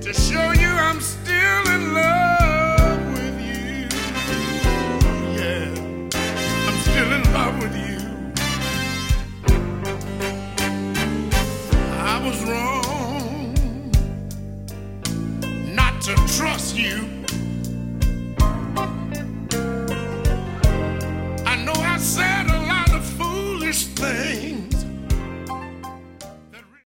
to show you I'm still in love with you. Yeah, I'm still in love with you. I was wrong not to trust you.